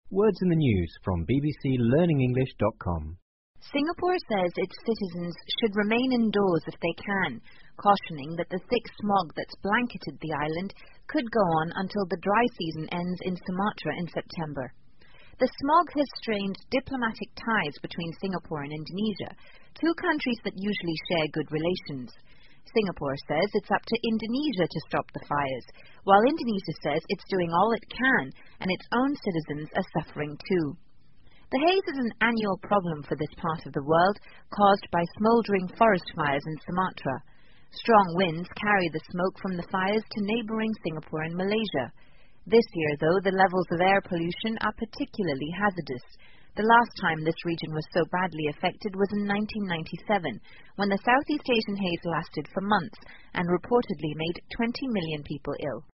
Words in the news from bbclearningenglish.com. Singapore says its citizens should remain indoors if they can, cautioning that the thick smog that's blanketed the island could go on until the dry season ends in Sumatra in September. The smog has strained diplomatic ties between Singapore and Indonesia, two countries that usually share good relations. Singapore says it's up to Indonesia to stop the fires, while Indonesia says it's doing all it can and its own citizens are suffering too. The haze is an annual problem for this part of the world, caused by smouldering forest fires in Sumatra. Strong winds carry the smoke from the fires to neighbouring Singapore and Malaysia. This year, though, the levels of air pollution are particularly hazardous. The last time this region was so badly affected was in 1997, when the Southeast Asian haze lasted for months and reportedly made 20 million people ill.